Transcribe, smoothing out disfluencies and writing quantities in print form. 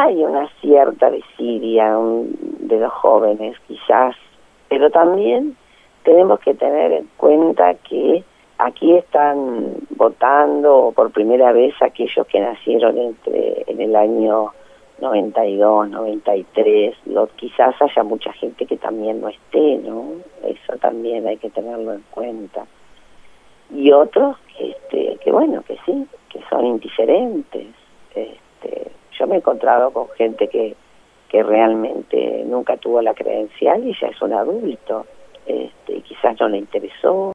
hay una cierta desidia de los jóvenes, quizás, pero también tenemos que tener en cuenta que aquí están votando por primera vez aquellos que nacieron en el año 92, 93, quizás haya mucha gente que también no esté, ¿no? Eso también hay que tenerlo en cuenta. Y otros que bueno, que sí, que son indiferentes. Yo me he encontrado con gente que realmente nunca tuvo la credencial y ya es un adulto, y quizás no le interesó.